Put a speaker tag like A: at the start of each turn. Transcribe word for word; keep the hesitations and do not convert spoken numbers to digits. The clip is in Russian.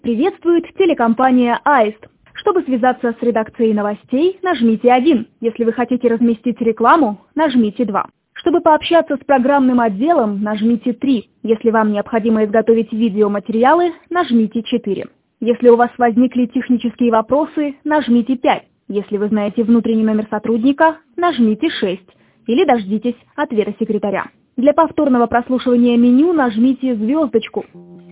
A: Приветствует телекомпания «Аист». Чтобы связаться с редакцией новостей, нажмите один. Если вы хотите разместить рекламу, нажмите два. Чтобы пообщаться с программным отделом, нажмите три. Если вам необходимо изготовить видеоматериалы, нажмите четыре. Если у вас возникли технические вопросы, нажмите пять. Если вы знаете внутренний номер сотрудника, нажмите шесть. Или дождитесь ответа секретаря. Для повторного прослушивания меню нажмите звездочку.